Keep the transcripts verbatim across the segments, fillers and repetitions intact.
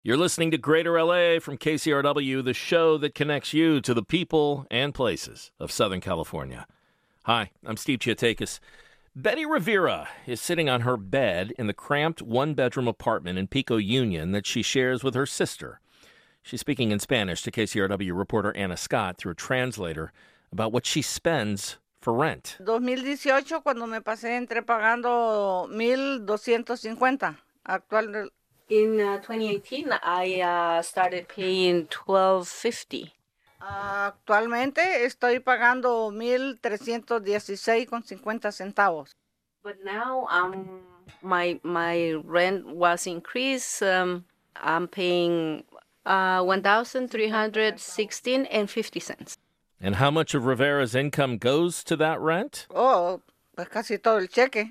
You're listening to Greater L A from K C R W, the show that connects you to the people and places of Southern California. Hi, I'm Steve Chiatakis. Betty Rivera is sitting on her bed in the cramped one-bedroom apartment in Pico Union that she shares with her sister. She's speaking in Spanish to K C R W reporter Anna Scott through a translator about what she spends for rent. twenty eighteen, cuando me pasé entre pagando mil doscientos cincuenta. Actual. In uh, twenty eighteen, I uh, started paying twelve fifty. Actualmente estoy pagando mil trescientos dieciséis con cincuenta centavos. But now um, my my rent was increased. Um, I'm paying uh, one thousand three hundred sixteen and fifty cents. And how much of Rivera's income goes to that rent? Oh, pues casi todo el cheque.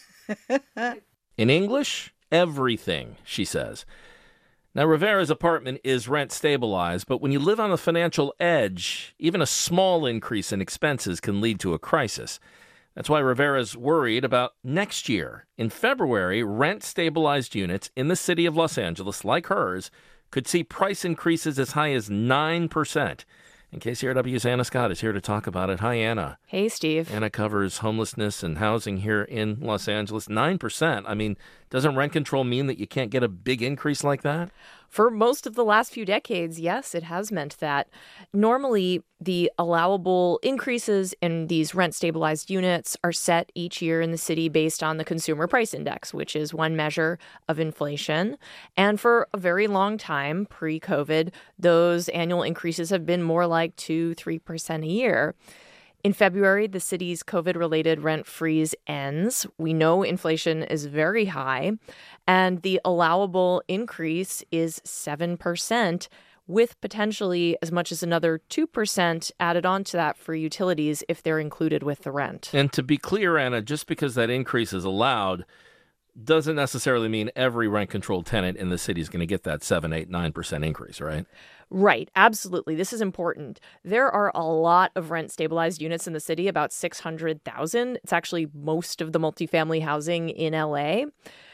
In English, everything, she says. Now, Rivera's apartment is rent stabilized, but when you live on the financial edge, even a small increase in expenses can lead to a crisis. That's why Rivera's worried about next year. In February, rent-stabilized units in the city of Los Angeles, like hers, could see price increases as high as nine percent. And K C R W's Anna Scott is here to talk about it. Hi, Anna. Hey, Steve. Anna covers homelessness and housing here in Los Angeles. nine percent. I mean, doesn't rent control mean that you can't get a big increase like that? For most of the last few decades, yes, it has meant that. Normally, the allowable increases in these rent-stabilized units are set each year in the city based on the Consumer Price Index, which is one measure of inflation. And for a very long time, pre-COVID, those annual increases have been more like two to three percent a year. In February, the city's COVID-related rent freeze ends. We know inflation is very high, and the allowable increase is seven percent, with potentially as much as another two percent added on to that for utilities if they're included with the rent. And to be clear, Anna, just because that increase is allowed doesn't necessarily mean every rent-controlled tenant in the city is going to get that seven, eight, nine percent increase, right? Right. Absolutely. This is important. There are a lot of rent-stabilized units in the city, about six hundred thousand. It's actually most of the multifamily housing in L A.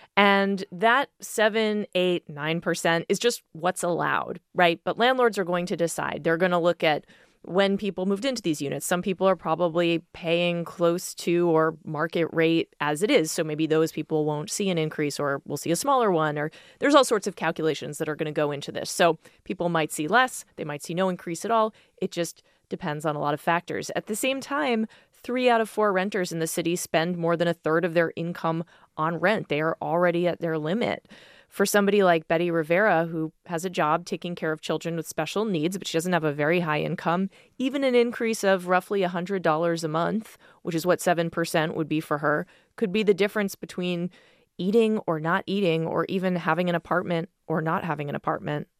And that seven, eight, nine percent is just what's allowed, right? But landlords are going to decide. They're going to look at when people moved into these units. Some people are probably paying close to or market rate as it is. So maybe those people won't see an increase or will see a smaller one. Or there's all sorts of calculations that are going to go into this. So people might see less. They might see no increase at all. It just depends on a lot of factors. At the same time, three out of four renters in the city spend more than a third of their income on rent. They are already at their limit. For somebody like Betty Rivera, who has a job taking care of children with special needs, but she doesn't have a very high income, even an increase of roughly one hundred dollars a month, which is what seven percent would be for her, could be the difference between eating or not eating, or even having an apartment or not having an apartment.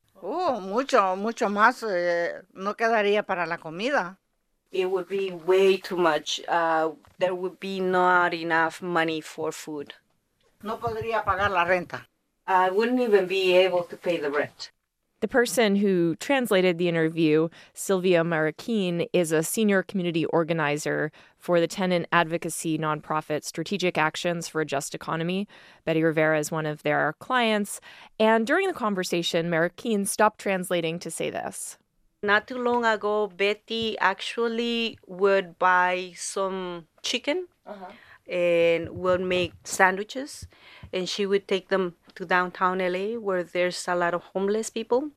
Oh, mucho, mucho más. Eh, no quedaría para la comida. It would be way too much. Uh, there would be not enough money for food. No podría pagar la renta. I wouldn't even be able to pay the rent. The person who translated the interview, Sylvia Marroquin, is a senior community organizer for the tenant advocacy nonprofit Strategic Actions for a Just Economy. Betty Rivera is one of their clients. And during the conversation, Marroquin stopped translating to say this. Not too long ago, Betty actually would buy some chicken uh-huh. and would make sandwiches. And she would take them to downtown L A where there's a lot of homeless people.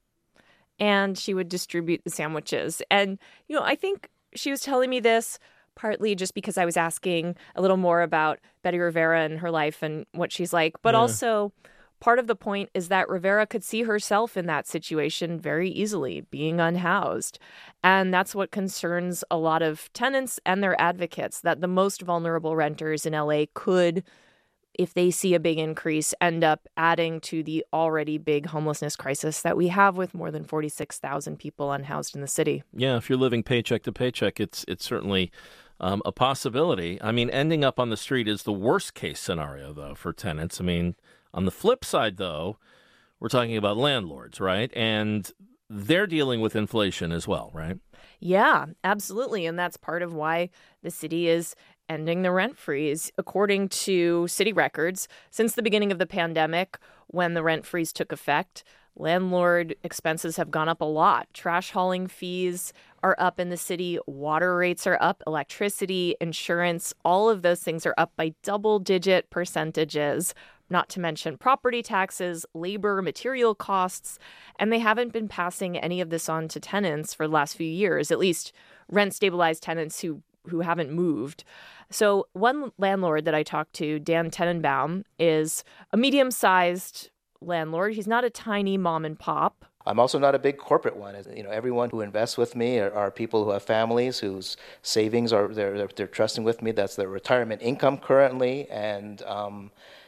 And she would distribute the sandwiches. And, you know, I think she was telling me this partly just because I was asking a little more about Betty Rivera and her life and what she's like. But yeah. Also, part of the point is that Rivera could see herself in that situation very easily, being unhoused. And that's what concerns a lot of tenants and their advocates, that the most vulnerable renters in L A could, if they see a big increase, end up adding to the already big homelessness crisis that we have with more than forty-six thousand people unhoused in the city. Yeah, if you're living paycheck to paycheck, it's it's certainly um, a possibility. I mean, ending up on the street is the worst case scenario, though, for tenants. I mean, on the flip side, though, we're talking about landlords, right? And they're dealing with inflation as well, right? Yeah, absolutely. And that's part of why the city is ending the rent freeze. According to city records, since the beginning of the pandemic, when the rent freeze took effect, landlord expenses have gone up a lot. Trash hauling fees are up in the city. Water rates are up. Electricity, insurance, all of those things are up by double-digit percentages, not to mention property taxes, labor, material costs. And they haven't been passing any of this on to tenants for the last few years, at least rent-stabilized tenants who, who haven't moved. So one landlord that I talked to, Dan Tenenbaum, is a medium-sized landlord. He's not a tiny mom and pop. I'm also not a big corporate one. You know, everyone who invests with me are, are people who have families whose savings are they're, they're they're trusting with me. That's their retirement income currently, and um,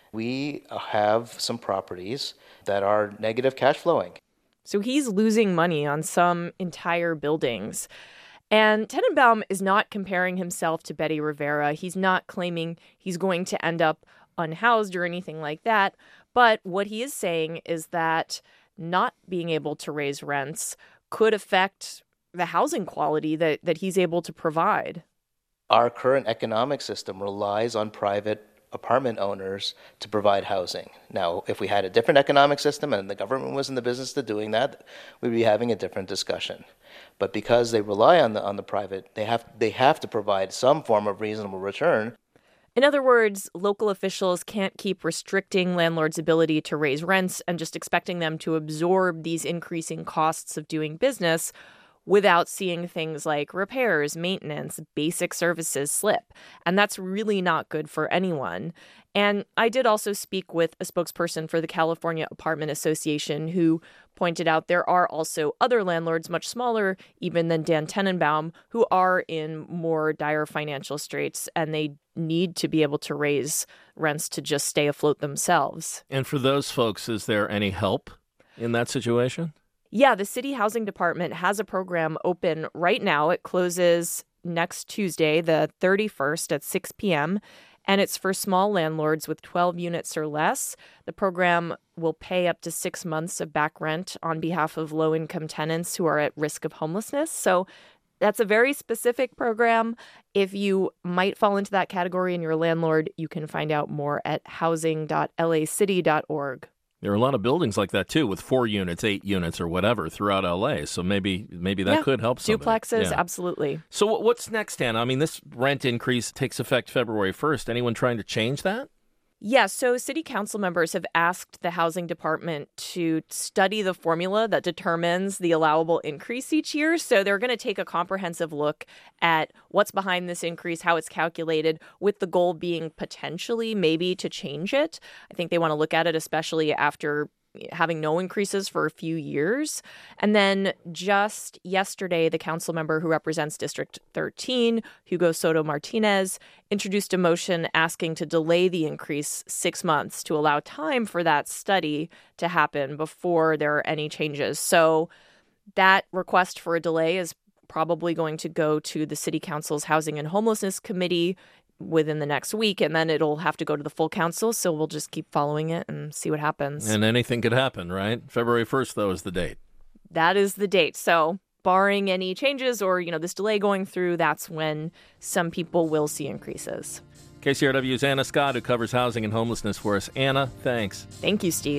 we have some properties that are negative cash flowing. So he's losing money on some entire buildings. And Tenenbaum is not comparing himself to Betty Rivera. He's not claiming he's going to end up unhoused or anything like that. But what he is saying is that not being able to raise rents could affect the housing quality that, that he's able to provide. Our current economic system relies on private apartment owners to provide housing. Now, if we had a different economic system and the government was in the business of doing that, we'd be having a different discussion. But because they rely on the on the private, they have they have to provide some form of reasonable return. In other words, local officials can't keep restricting landlords' ability to raise rents and just expecting them to absorb these increasing costs of doing business without seeing things like repairs, maintenance, basic services slip. And that's really not good for anyone. And I did also speak with a spokesperson for the California Apartment Association who pointed out there are also other landlords, much smaller even than Dan Tenenbaum, who are in more dire financial straits, and they need to be able to raise rents to just stay afloat themselves. And for those folks, is there any help in that situation? Yeah, the city housing department has a program open right now. It closes next Tuesday, the thirty-first at six p.m., and it's for small landlords with twelve units or less. The program will pay up to six months of back rent on behalf of low-income tenants who are at risk of homelessness. So that's a very specific program. If you might fall into that category and you're a landlord, you can find out more at housing dot l a city dot org. There are a lot of buildings like that, too, with four units, eight units, or whatever throughout L A. So maybe maybe that yeah. could help somebody. Duplexes, yeah. Absolutely. So what's next, Anna? I mean, this rent increase takes effect February first. Anyone trying to change that? Yeah, so city council members have asked the housing department to study the formula that determines the allowable increase each year. So they're going to take a comprehensive look at what's behind this increase, how it's calculated, with the goal being potentially maybe to change it. I think they want to look at it, especially after having no increases for a few years. And then just yesterday, the council member who represents District thirteen, Hugo Soto Martinez, introduced a motion asking to delay the increase six months to allow time for that study to happen before there are any changes. So that request for a delay is probably going to go to the City Council's Housing and Homelessness Committee within the next week, and then it'll have to go to the full council. So we'll just keep following it and see what happens. And anything could happen, right? February first, though, is the date. That is the date. So barring any changes or, you know, this delay going through, that's when some people will see increases. K C R W's Anna Scott, who covers housing and homelessness for us. Anna, thanks. Thank you, Steve.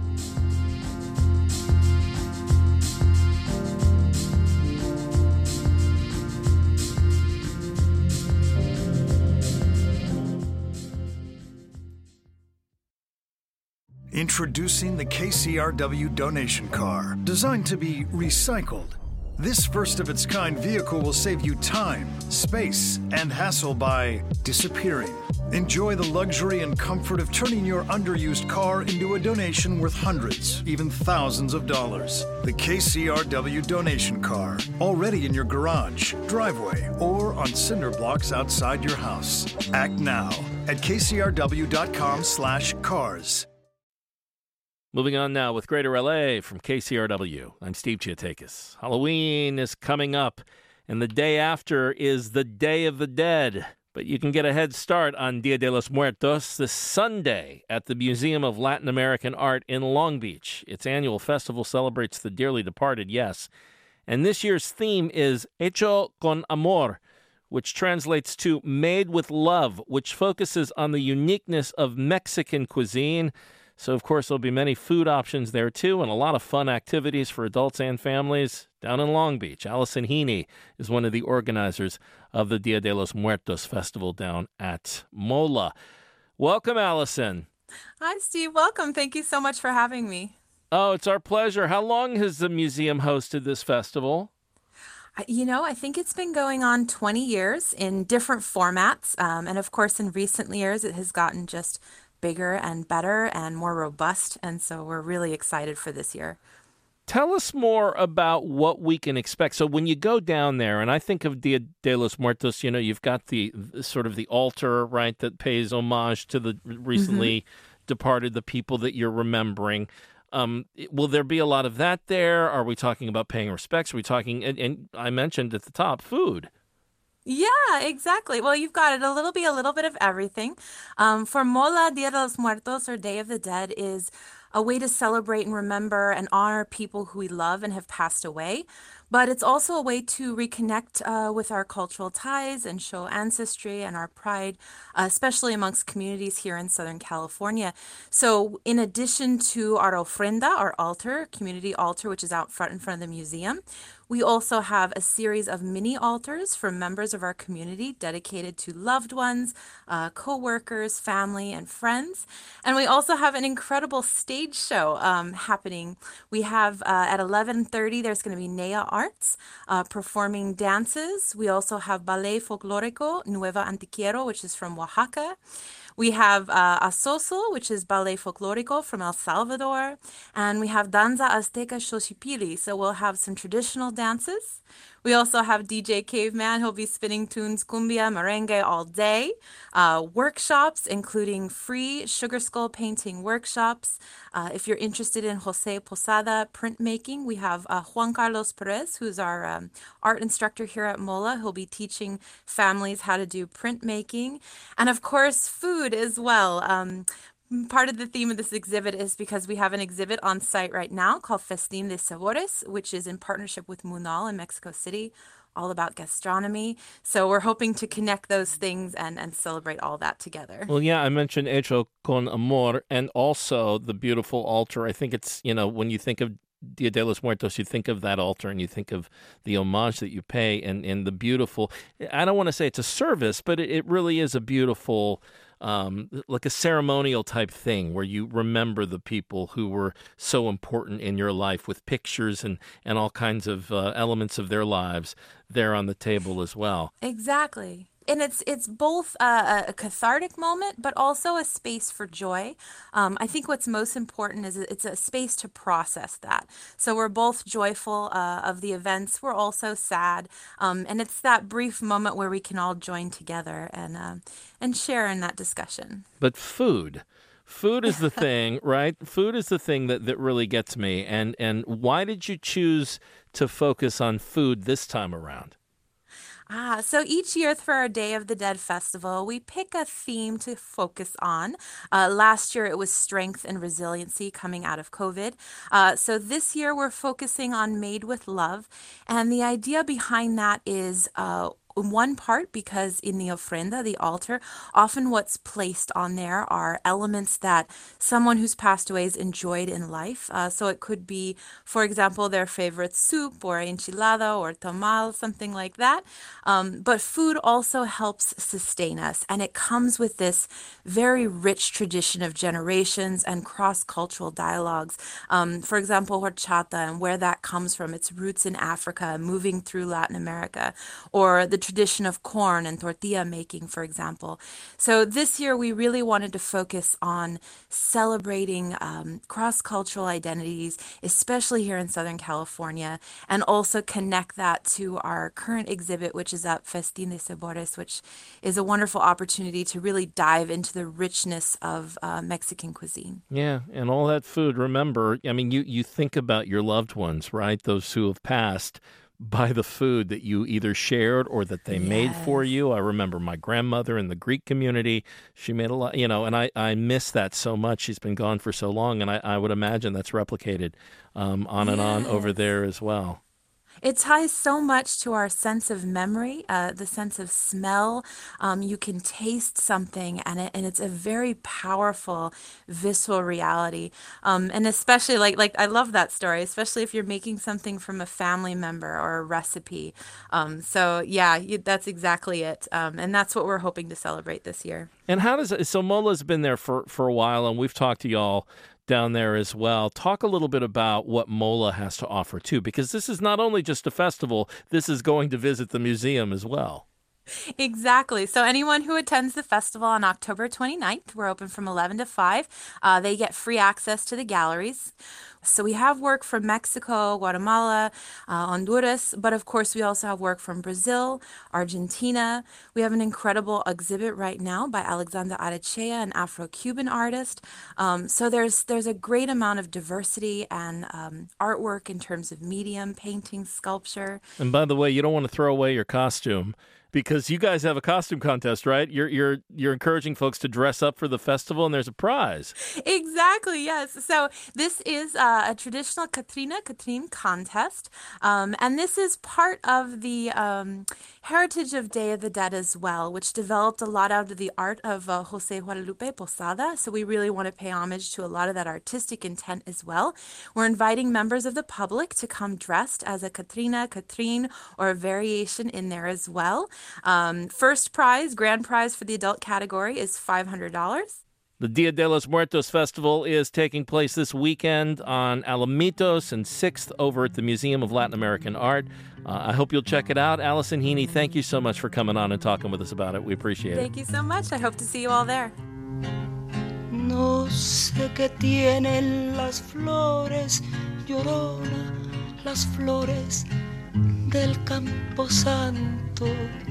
Introducing the K C R W donation car, designed to be recycled. This first-of-its-kind vehicle will save you time, space, and hassle by disappearing. Enjoy the luxury and comfort of turning your underused car into a donation worth hundreds, even thousands of dollars. The K C R W donation car, already in your garage, driveway, or on cinder blocks outside your house. Act now at k c r w dot com slash cars. Moving on now with Greater L A from K C R W. I'm Steve Chiatakis. Halloween is coming up, and the day after is the Day of the Dead. But you can get a head start on Dia de los Muertos this Sunday at the Museum of Latin American Art in Long Beach. Its annual festival celebrates the dearly departed, yes. And this year's theme is Hecho con Amor, which translates to Made with Love, which focuses on the uniqueness of Mexican cuisine. So, of course, there'll be many food options there, too, and a lot of fun activities for adults and families down in Long Beach. Allison Heaney is one of the organizers of the Dia de los Muertos festival down at MOLA. Welcome, Allison. Hi, Steve. Welcome. Thank you so much for having me. Oh, it's our pleasure. How long has the museum hosted this festival? You know, I think it's been going on twenty years in different formats. Um, and of course, in recent years, it has gotten just bigger and better and more robust. And so we're really excited for this year. Tell us more about what we can expect. So when you go down there, and I think of Dia de los Muertos, you know, you've got the sort of the altar, right, that pays homage to the recently mm-hmm. departed, the people that you're remembering. Um, will there be a lot of that there? Are we talking about paying respects? Are we talking, and, and I mentioned at the top, food. Yeah, exactly. Well, you've got it. A little be a little bit of everything. Um, for Mola, Dia de los Muertos, or Day of the Dead, is a way to celebrate and remember and honor people who we love and have passed away. But it's also a way to reconnect uh, with our cultural ties and show ancestry and our pride, uh, especially amongst communities here in Southern California. So in addition to our ofrenda, our altar, community altar, which is out front in front of the museum, we also have a series of mini altars for members of our community dedicated to loved ones, uh, co-workers, family, and friends. And we also have an incredible stage show um, happening. We have uh, at eleven thirty, there's going to be Nea Arts uh, performing dances. We also have Ballet Folclórico Nueva Antiquiero, which is from Oaxaca. We have uh, Asoso, which is Ballet Folclórico from El Salvador. And we have Danza Azteca Xochipilli, so we'll have some traditional dances. We also have D J Caveman. He'll be spinning tunes, cumbia, merengue all day. Uh, workshops, including free sugar skull painting workshops. Uh, if you're interested in Jose Posada printmaking, we have uh, Juan Carlos Perez, who's our um, art instructor here at MOLA. He'll be teaching families how to do printmaking. And of course, food as well. Um, Part of the theme of this exhibit is because we have an exhibit on site right now called Festín de Sabores, which is in partnership with Munal in Mexico City, all about gastronomy. So we're hoping to connect those things and, and celebrate all that together. Well, yeah, I mentioned Hecho con Amor and also the beautiful altar. I think it's, you know, when you think of Dia de los Muertos, you think of that altar and you think of the homage that you pay and, and the beautiful, I don't want to say it's a service, but it, it really is a beautiful Um, like a ceremonial type thing where you remember the people who were so important in your life with pictures and, and all kinds of uh, elements of their lives there on the table as well. Exactly. And it's it's both a, a cathartic moment, but also a space for joy. Um, I think what's most important is it's a space to process that. So we're both joyful uh, of the events. We're also sad. Um, and it's that brief moment where we can all join together and uh, and share in that discussion. But food. Food is the thing, right? Food is the thing that, that really gets me. And, and why did you choose to focus on food this time around? Ah, so each year for our Day of the Dead festival, we pick a theme to focus on. Uh, last year, it was strength and resiliency coming out of COVID. Uh, so this year, we're focusing on Made with Love. And the idea behind that is uh, in one part, because in the ofrenda, the altar, often what's placed on there are elements that someone who's passed away has enjoyed in life. Uh, so it could be, for example, their favorite soup or enchilada or tamal, something like that. Um, but food also helps sustain us, and it comes with this very rich tradition of generations and cross-cultural dialogues. Um, for example, horchata and where that comes from, its roots in Africa, moving through Latin America, or the tradition of corn and tortilla making, for example. So this year we really wanted to focus on celebrating um, cross-cultural identities, especially here in Southern California, and also connect that to our current exhibit, which is at Festín de Sabores, which is a wonderful opportunity to really dive into the richness of uh, Mexican cuisine. Yeah, and all that food, remember, I mean, you, you think about your loved ones, right? Those who have passed, by the food that you either shared or that they yes. made for you. I remember my grandmother in the Greek community. She made a lot, you know, and I, I miss that so much. She's been gone for so long, and I, I would imagine that's replicated um, on yes. and on over there as well. It ties so much to our sense of memory, uh, the sense of smell. Um, you can taste something, and it, and it's a very powerful visceral reality. Um, and especially like like I love that story, especially if you're making something from a family member or a recipe. Um, so yeah, you, that's exactly it, um, and that's what we're hoping to celebrate this year. And how does it, so Mola's been there for, for a while, and we've talked to y'all down there as well. Talk a little bit about what Mola has to offer too, because this is not only just a festival, this is going to visit the museum as well. Exactly. So anyone who attends the festival on October twenty-ninth, we're open from eleven to five, uh, they get free access to the galleries. So we have work from Mexico, Guatemala, uh, Honduras, but of course we also have work from Brazil, Argentina. We have an incredible exhibit right now by Alexandra Arechea, an Afro-Cuban artist. Um, so there's there's a great amount of diversity and um, artwork in terms of medium, painting, sculpture. And by the way, you don't want to throw away your costume, because you guys have a costume contest, right? You're you're you're encouraging folks to dress up for the festival, and there's a prize. Exactly, yes. So this is uh, a traditional Catrina Catrín contest, um, and this is part of the um, heritage of Day of the Dead as well, which developed a lot out of the art of uh, Jose Guadalupe Posada. So we really want to pay homage to a lot of that artistic intent as well. We're inviting members of the public to come dressed as a Catrina, Catrín, or a variation in there as well. Um, first prize, grand prize for the adult category is five hundred dollars. The Dia de los Muertos Festival is taking place this weekend on Alamitos and sixth over at the Museum of Latin American Art. Uh, I hope you'll check it out. Allison Heaney, thank you so much for coming on and talking with us about it. We appreciate Thank it. you so much. I hope to see you all there. No sé qué tienen las flores, Llorona, las flores del Camposanto.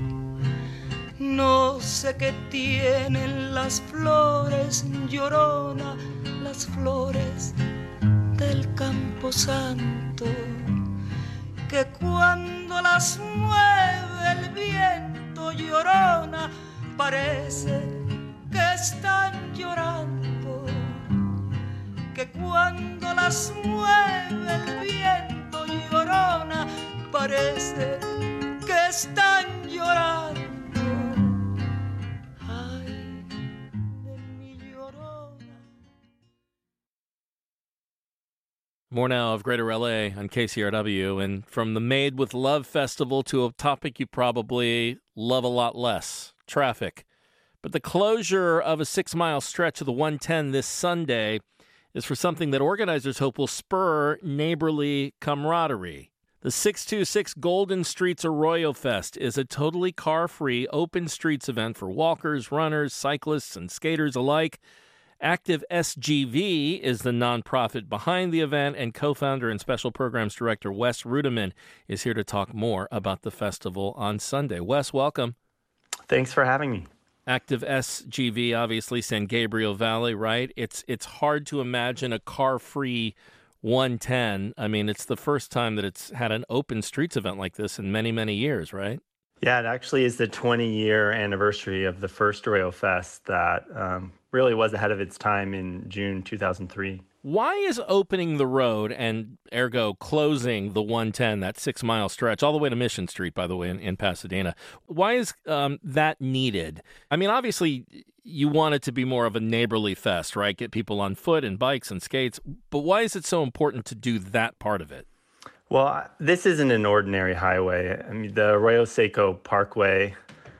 No sé qué tienen las flores, Llorona, las flores del Camposanto, que cuando las mueve el viento, Llorona, parece que están llorando, que cuando las mueve el viento, Llorona, parece que están llorando. Ay, de mi Llorona. More now of Greater L A on K C R W, and from the Made with Love Festival to a topic you probably love a lot less, traffic. But the closure of a six-mile stretch of the one ten this Sunday is for something that organizers hope will spur neighborly camaraderie. The six two six Golden Streets Arroyo Fest is a totally car-free, open streets event for walkers, runners, cyclists, and skaters alike. Active S G V is the nonprofit behind the event, and co-founder and special programs director Wes Ruderman is here to talk more about the festival on Sunday. Wes, welcome. Thanks for having me. Active S G V, obviously San Gabriel Valley, right? It's it's hard to imagine a car-free one ten. I mean, it's the first time that it's had an open streets event like this in many, many years, right? Yeah, it actually is the twenty-year anniversary of the first Arroyo Fest that um, really was ahead of its time in June two thousand three. Why is opening the road and ergo closing the one ten, that six-mile stretch, all the way to Mission Street, by the way, in, in Pasadena, why is um, that needed? I mean, obviously, you want it to be more of a neighborly fest, right? Get people on foot and bikes and skates. But why is it so important to do that part of it? Well, this isn't an ordinary highway. I mean, the Arroyo Seco Parkway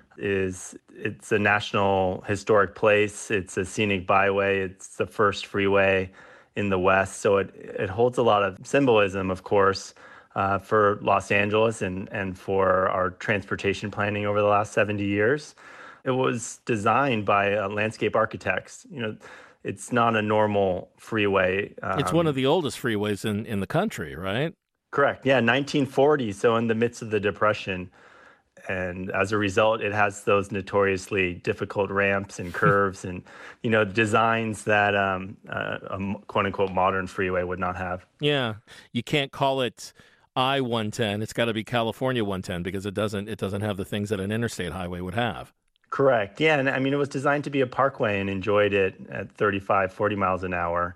is it's a national historic place. It's a scenic byway. It's the first freeway in the West. So it, it holds a lot of symbolism, of course, uh, for Los Angeles and, and for our transportation planning over the last seventy years. It was designed by uh, landscape architects. You know, it's not a normal freeway. Um, it's one of the oldest freeways in, in the country, right? Correct. Yeah, nineteen forty, so in the midst of the Depression. And as a result, it has those notoriously difficult ramps and curves and, you know, designs that um, uh, a quote-unquote modern freeway would not have. Yeah. You can't call it I one ten. It's got to be California one ten because it doesn't it doesn't have the things that an interstate highway would have. Correct. Yeah. And I mean, it was designed to be a parkway and enjoyed it at thirty-five, forty miles an hour.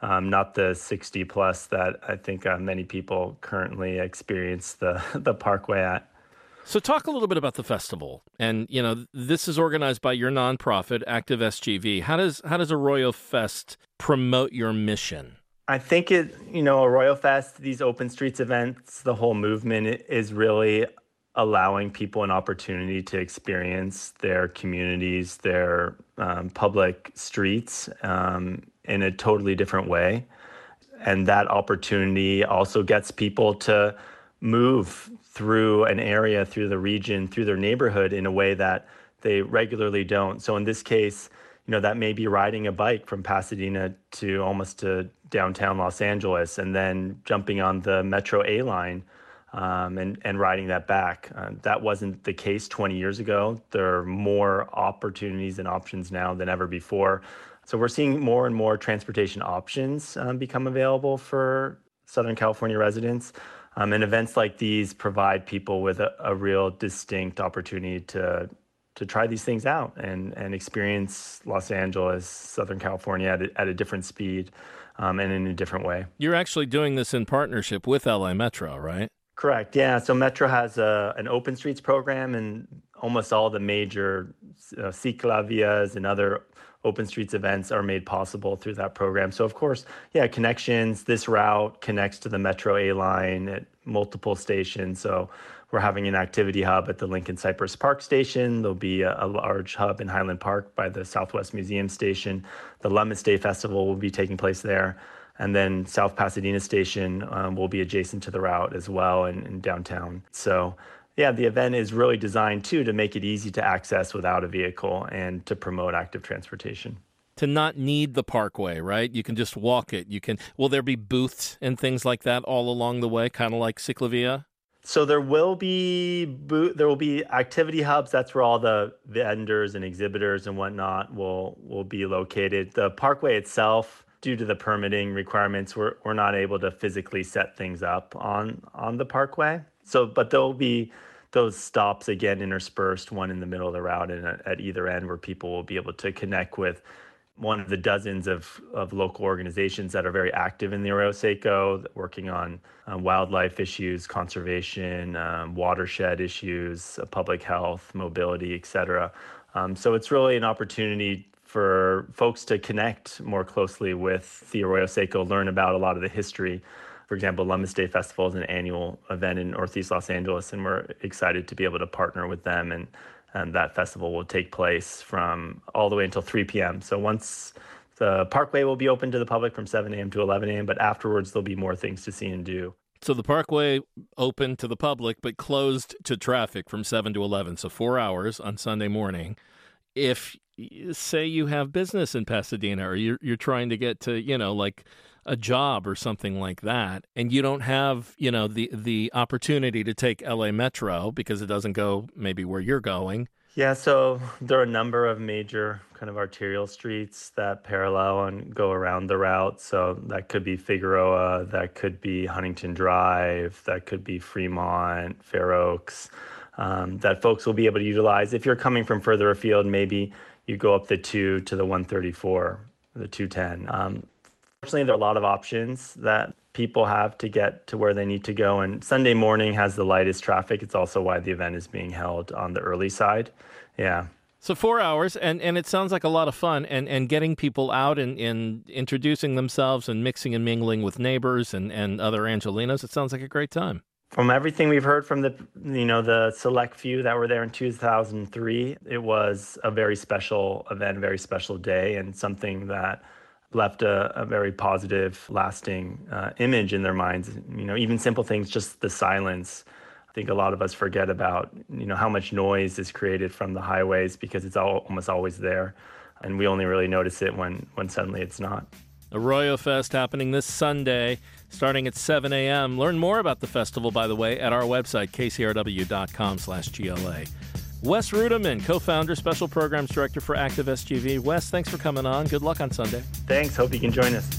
um, not the sixty plus that I think uh, many people currently experience the, the Parkway at. So talk a little bit about the festival. And, you know, this is organized by your nonprofit, Active S G V. How does how does Arroyo Fest promote your mission? I think it, you know, Arroyo Fest, these open streets events, the whole movement is really allowing people an opportunity to experience their communities, their um, public streets um, in a totally different way. And that opportunity also gets people to move through an area, through the region, through their neighborhood in a way that they regularly don't. So in this case, you know, that may be riding a bike from Pasadena to almost to downtown Los Angeles and then jumping on the Metro A line um, and, and riding that back. Uh, that wasn't the case twenty years ago. There are more opportunities and options now than ever before. So we're seeing more and more transportation options um, become available for Southern California residents. Um, and events like these provide people with a, a real distinct opportunity to to try these things out and, and experience Los Angeles, Southern California at a, at a different speed um, and in a different way. You're actually doing this in partnership with L A Metro, right? Correct. Yeah. So Metro has a, an open streets program, and almost all the major uh, ciclavias and other open streets events are made possible through that program. So of course, yeah, connections, this route connects to the Metro A line at multiple stations. So we're having an activity hub at the Lincoln Cypress Park station. There'll be a, a large hub in Highland Park by the Southwest Museum station. The Lemons Day Festival will be taking place there. And then South Pasadena Station um, will be adjacent to the route as well in, in downtown. So yeah, the event is really designed, too, to make it easy to access without a vehicle and to promote active transportation. To not need the Parkway, right? You can just walk it. You can. Will there be booths and things like that all along the way, kind of like Ciclavia? So there will be bo- there will be activity hubs. That's where all the vendors and exhibitors and whatnot will will be located. The Parkway itself, due to the permitting requirements, we're we're not able to physically set things up on on the Parkway. So, but there'll be those stops again interspersed, one in the middle of the route and at either end, where people will be able to connect with one of the dozens of, of local organizations that are very active in the Arroyo Seco, working on uh, wildlife issues, conservation, um, watershed issues, uh, public health, mobility, et cetera. Um, so it's really an opportunity for folks to connect more closely with the Arroyo Seco, learn about a lot of the history. For example, Lemons Day Festival is an annual event in Northeast Los Angeles, and we're excited to be able to partner with them. And, and that festival will take place from all the way until three p.m. So once the Parkway will be open to the public from seven a.m. to eleven a.m., but afterwards there'll be more things to see and do. So the Parkway open to the public, but closed to traffic from seven to eleven, so four hours on Sunday morning. If, say, you have business in Pasadena, or you're, you're trying to get to, you know, like a job or something like that, and you don't have, you know, the the opportunity to take L A Metro because it doesn't go maybe where you're going. Yeah, so there are a number of major kind of arterial streets that parallel and go around the route. So that could be Figueroa, that could be Huntington Drive, that could be Fremont, Fair Oaks, um, that folks will be able to utilize. If you're coming from further afield, maybe you go up the two to the one thirty-four, the two ten. Um, Fortunately, there are a lot of options that people have to get to where they need to go. And Sunday morning has the lightest traffic. It's also why the event is being held on the early side. Yeah. So four hours, and, and it sounds like a lot of fun, and, and getting people out and, and introducing themselves and mixing and mingling with neighbors and, and other Angelinos. It sounds like a great time. From everything we've heard from the, you know, the select few that were there in two thousand three, it was a very special event, a very special day, and something that left a, a very positive, lasting uh, image in their minds. You know, even simple things, just the silence. I think a lot of us forget about, you know, how much noise is created from the highways because it's all, almost always there. And we only really notice it when, when suddenly it's not. Arroyo Fest happening this Sunday, starting at seven a.m. Learn more about the festival, by the way, at our website, k c r w dot com slash G L A. Wes Ruderman, co-founder, Special Programs Director for Active S G V. Wes, thanks for coming on. Good luck on Sunday. Thanks. Hope you can join us.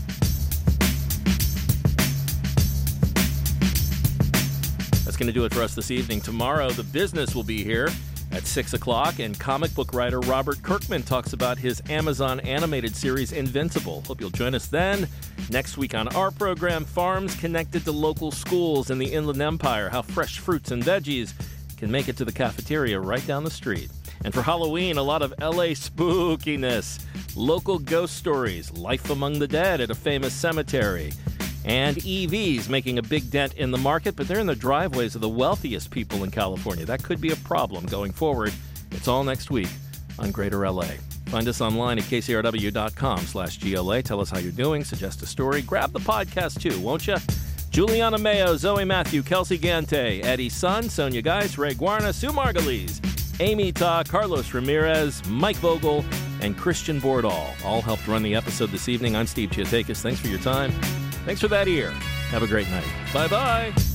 That's going to do it for us this evening. Tomorrow, the business will be here, At six o'clock, and comic book writer Robert Kirkman talks about his Amazon animated series Invincible. Hope you'll join us then. Next week on our program, farms connected to local schools in the Inland Empire, how fresh fruits and veggies can make it to the cafeteria right down the street. And for Halloween, a lot of L A spookiness, local ghost stories, life among the dead at a famous cemetery, and E Vs making a big dent in the market, but they're in the driveways of the wealthiest people in California. That could be a problem going forward. It's all next week on Greater L A. Find us online at kcrw.com slash GLA. Tell us how you're doing. Suggest a story. Grab the podcast, too, won't you? Juliana Mayo, Zoe Matthew, Kelsey Gante, Eddie Sun, Sonia Geis, Ray Guarna, Sue Margulies, Amy Ta, Carlos Ramirez, Mike Vogel, and Christian Bordall all helped run the episode this evening. I'm Steve Chiatakis. Thanks for your time. Thanks for that ear. Have a great night. Bye-bye.